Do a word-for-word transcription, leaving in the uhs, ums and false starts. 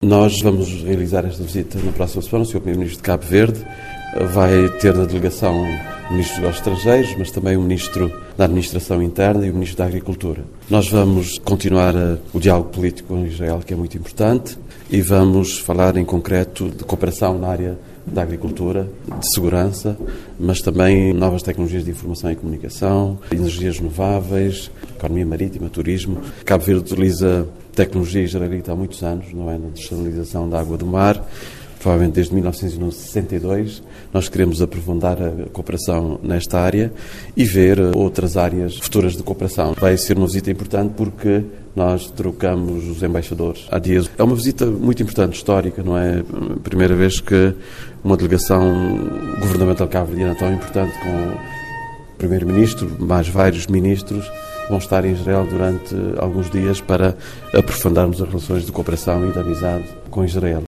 Nós vamos realizar esta visita na próxima semana. O senhor Primeiro-Ministro de Cabo Verde vai ter na delegação o Ministro dos Negócios Estrangeiros, mas também o Ministro da Administração Interna e o Ministro da Agricultura. Nós vamos continuar a, o diálogo político com Israel, que é muito importante, e vamos falar em concreto de cooperação na área da agricultura, de segurança, mas também novas tecnologias de informação e comunicação, energias renováveis, economia marítima, turismo. Cabo Verde utiliza tecnologia israelita há muitos anos, não é, na desalinização da água do mar, provavelmente desde mil novecentos e sessenta e dois. Nós queremos aprofundar a cooperação nesta área e ver outras áreas futuras de cooperação. Vai ser uma visita importante porque nós trocamos os embaixadores há dias. É uma visita muito importante, histórica, não é? A primeira vez que uma delegação governamental cabo-verdiana tão importante, com o Primeiro-Ministro, mais vários ministros, vão estar em Israel durante alguns dias para aprofundarmos as relações de cooperação e de amizade com Israel.